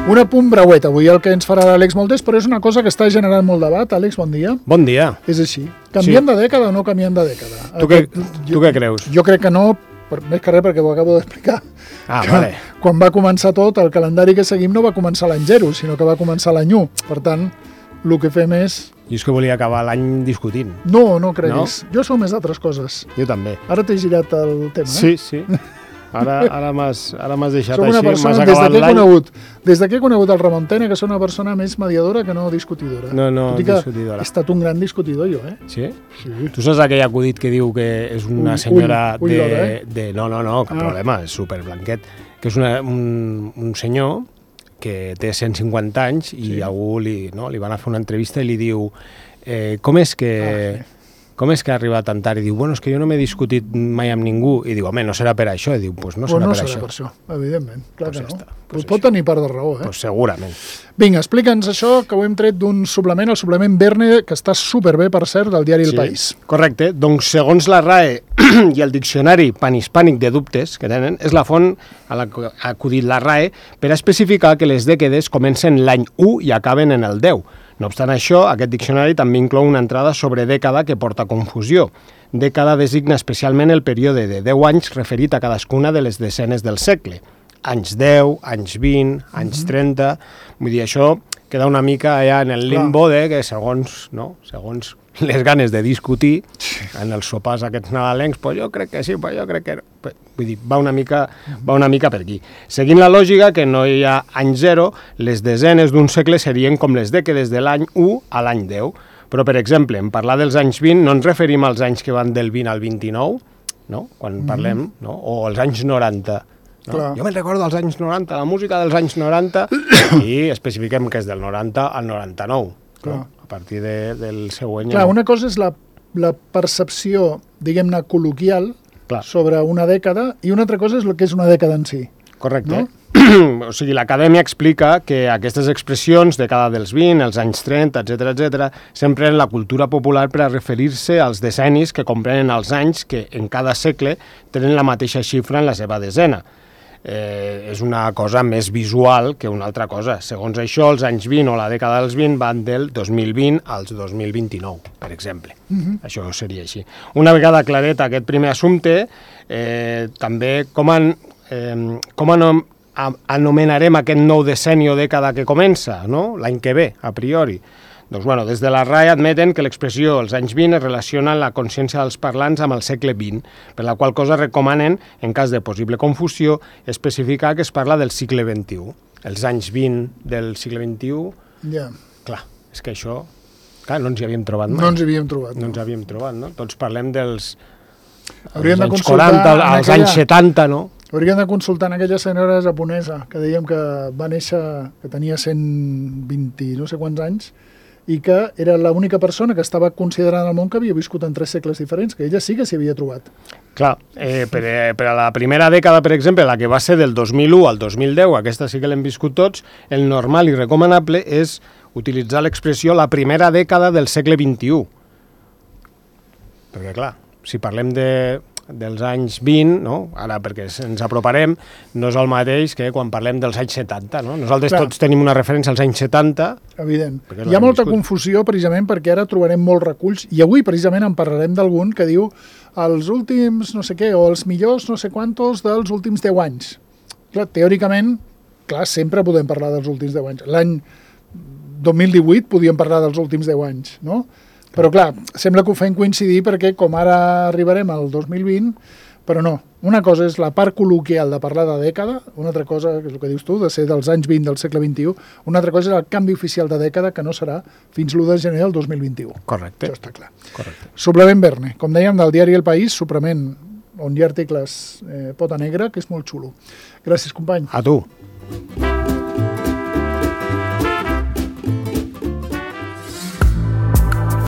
Un apunt breuet avui el que ens farà l'Àlex Moltés, però és una cosa que està generant molt debat. Àlex, bon dia. Bon dia. És així. Canviem de dècada o no canviem de dècada? Tu què creus? Jo crec que no, més que res perquè ho acabo d'explicar. Vale. Quan va començar tot, el calendari que seguim no va començar l'any 0, sinó que va començar l'any 1. Per tant, el que fem és... Jo és que volia acabar l'any discutint. No creguis. No? Jo sou més d'altres coses. Jo també. Ara t'he girat el tema, Sí. Ara m'has deixat Soc una així, persona, m'has acabat l'any. des que he conegut el Ramon Tena, que soc una persona més mediadora que no discutidora. No, Tot i que discutidora. he estat un gran discutidor, jo, Sí? Sí. Tu saps aquell acudit que diu que és una senyora ull d'hora, No, cap problema, és superblanquet, que és un senyor que té 150 anys i algú li van a fer una entrevista i li diu com és que ha arribat tan tard? I diu, bueno, és que jo no m'he discutit mai amb ningú. I diu, home, no serà per això. I diu, doncs no serà per això. Per això, evidentment. Clar que no. Pues pot tenir part de raó, Pues segurament. Vinga, explica'ns això, que ho hem tret d'un suplement, el suplement Verne, que està superbé, per cert, del diari El País. Correcte. Doncs, segons la RAE i el Diccionari Panhispànic de Dubtes que tenen, és la font a la que ha acudit la RAE per a especificar que les dècades comencen l'any 1 i acaben en el 10. No obstant això, aquest diccionari també inclou una entrada sobre dècada que porta confusió. Dècada designa especialment el període de 10 anys referit a cadascuna de les desenes del segle. Anys 10, anys 20, anys 30... Vull dir, això queda una mica allà en el limbo de que segons les ganes de discutir en els sopars aquests nadalencs, pues jo crec que sí, pues jo crec que no. Vull dir, va una mica per aquí. Seguint la lògica que no hi ha any 0, les desenes d'un segle serien com les dècades de l'any 1 a l'any 10. Però, per exemple, en parlar dels anys 20 no ens referim als anys que van del 20 al 29, no? Quan parlem, no? O als anys 90. No? Jo me'n recordo dels anys 90, la música dels anys 90, i especifiquem que és del 90 al 99. No? A partir del següent... Clar, una cosa és la percepció, diguem-ne, col·loquial sobre una dècada, i una altra cosa és el que és una dècada en si. Correcte. O sigui, l'acadèmia explica que aquestes expressions, dècada dels 20, els anys 30, etc., s'empren en la cultura popular per a referir-se als decennis que comprenen els anys que en cada segle tenen la mateixa xifra en la seva desena. És una cosa més visual que una altra cosa. Segons això, els anys 20 o la dècada dels 20 van del 2020 als 2029, per exemple. Això seria així. Una vegada aclaret aquest primer assumpte, també com anomenarem aquest nou decenni o dècada que comença, no? L'any que ve, a priori. Doncs, bueno, des de la RAE admeten que l'expressió els anys 20 es relaciona amb la consciència dels parlants amb el segle XX, per la qual cosa recomanen, en cas de possible confusió, especificar que es parla del segle XXI. Els anys 20 del segle XXI... Ja. Clar, és que això... Clar, no ens hi havíem trobat mai. No ens hi havíem trobat. No ens hi havíem trobat, no? Tots parlem dels anys 40, als anys 70, no? Hauríem de consultar en aquella senyora japonesa que dèiem que va néixer, que tenia 120 no sé quants anys, i que era l'única persona que estava considerant el món que havia viscut en 3 segles diferents, que ella sí que s'hi havia trobat. Clar, per a la primera dècada, per exemple, la que va ser del 2001 al 2010, aquesta sí que l'hem viscut tots, el normal i recomanable és utilitzar l'expressió la primera dècada del segle XXI. Perquè, clar, si parlem dels anys 20, no? Ara perquè ens aproparem, no és el mateix que quan parlem dels anys 70, no? Nosaltres tots tenim una referència als anys 70. Evident. Hi ha molta confusió precisament perquè ara trobarem molts reculls i avui precisament en parlarem d'algun que diu els últims no sé què o els millors no sé quantos dels últims 10 anys. Clar, teòricament, sempre podem parlar dels últims 10 anys. L'any 2018 podíem parlar dels últims 10 anys, no? Però clar, sembla que ho fem coincidir perquè com ara arribarem al 2020, però no. Una cosa és la part col·loquial de parlar de dècada, una altra cosa, que és el que dius tu, de ser dels anys 20 del segle XXI, una altra cosa és el canvi oficial de dècada, que no serà fins l'1 de gener del 2021. Correcte. Això està clar. Correcte. Suplement Verne, com dèiem, del diari El País, suplement on hi ha articles pota negra, que és molt xulo. Gràcies, company. A tu.